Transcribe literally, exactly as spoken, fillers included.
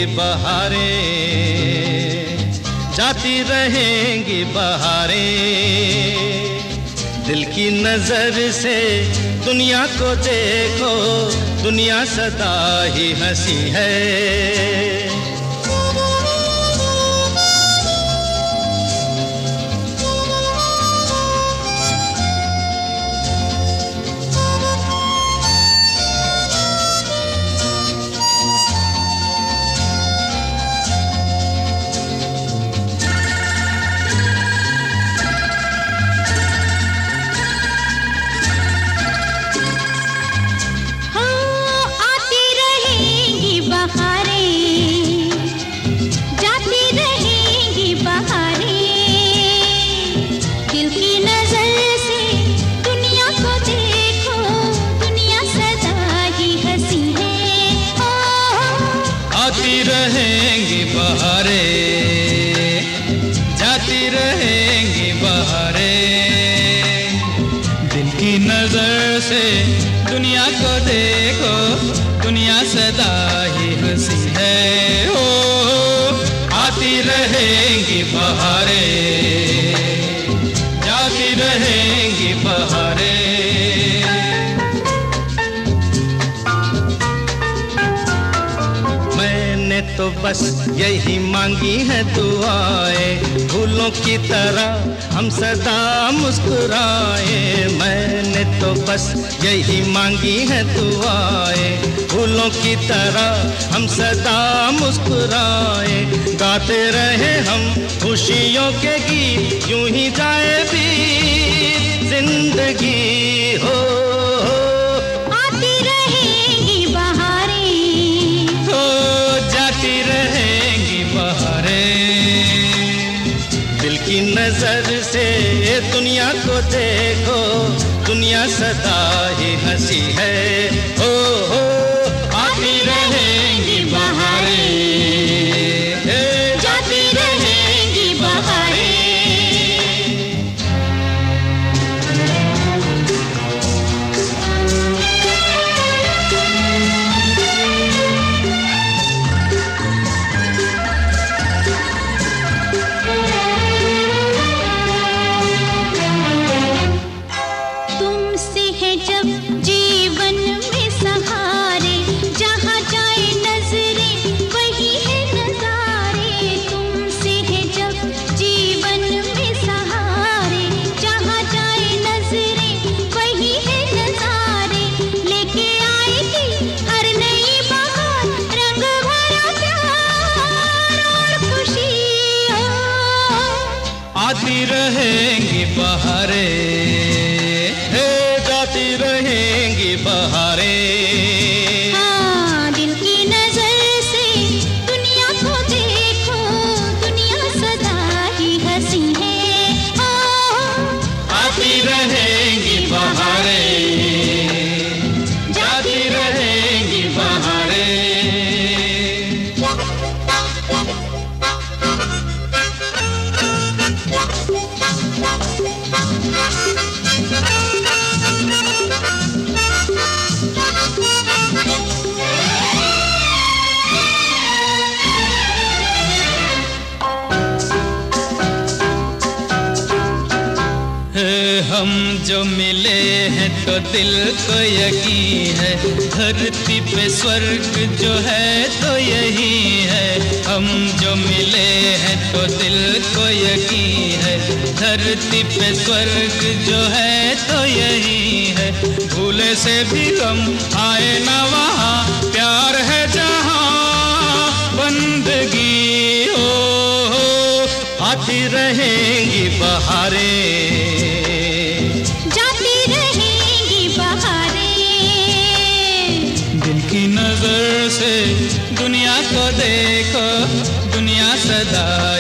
रहेंगी बहारें, जाती रहेंगी बहारें। दिल की नजर से दुनिया को देखो, दुनिया सदा ही हंसी है। आती रहेंगी बहारें, जाती रहेंगी बहारें। दिल की नजर से दुनिया को देखो, दुनिया सदा ही हंसी है। ओ आती रहेंगी बहारें, जाती रहेंगी बहारें। तो बस यही मांगी है दुआएं, फूलों की तरह हम सदा मुस्कुराए। मैंने तो बस यही मांगी है दुआएं, फूलों की तरह हम सदा मुस्कुराए। गाते रहे हम खुशियों के गीत, यूं ही जाए भी जिंदगी हो। नजर से दुनिया को देखो, दुनिया सदा ही हंसी है। ओ हो आती रहेंगी बहारें, जाती रहेंगी बहारें। आती रहेंगी बहारें, जाती रहेंगी बहारें। हाँ, दिल की नजर से दुनिया को देखो, दुनिया सदा ही हंसी है। आती रहेंगी बहारें, जाती रहेंगी बहारें। हम जो मिले हैं तो दिल को यकीन है, धरती पे स्वर्ग जो है तो यही है। हम जो मिले हैं तो दिल को यकीन है, धरती पे स्वर्ग जो है तो यही है। भूले से भी हम आए ना वहाँ, प्यार है जहाँ बंदगी हो। आती रहेंगी बहारें, नजर से दुनिया को देखो, दुनिया सदा